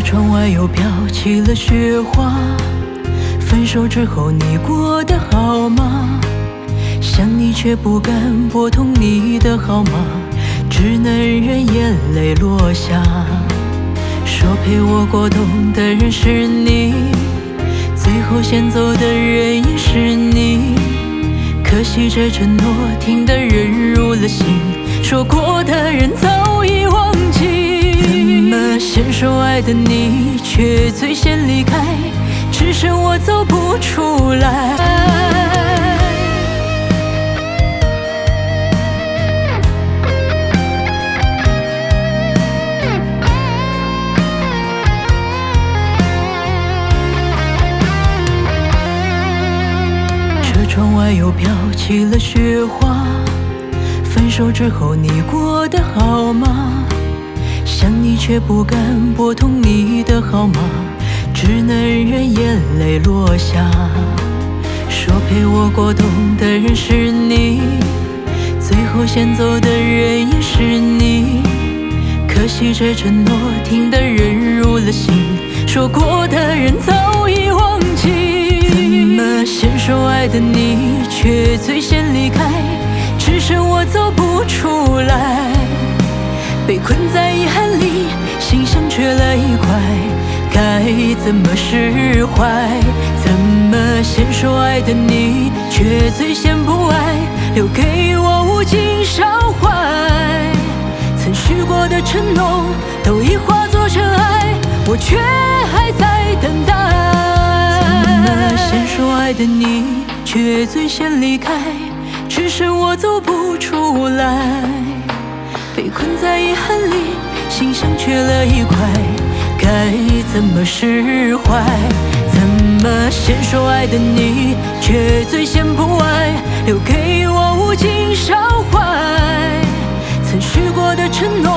窗外又飘起了雪花，分手之后你过得好吗？想你却不敢拨通你的号码，只能任眼泪落下。说陪我过冬的人是你，最后先走的人也是你。可惜这承诺听的人入了心，说过的人早已忘记。怎么先说爱的你，却最先离开，只剩我走不出来。窗外又飘起了雪花，分手之后你过得好吗？想你却不敢拨通你的号码，只能任眼泪落下。说陪我过冬的人是你，最后先走的人也是你。可惜这承诺听的人入了心，说过的人早已忘记。怎么先说爱的你，却最先离开，只剩我走不出来。被困在遗憾里，心像缺了一块，该怎么释怀？怎么先说爱的你，却最先不爱，留给我无尽伤怀。曾许过的承诺都已化作尘埃，我却还在等待。怎么先说爱的你，却最先离开，只剩我走不出来。被困在遗憾里，心像缺了一块，该怎么释怀？怎么先说爱的你，却最先不爱，留给我无尽伤怀。曾许过的承诺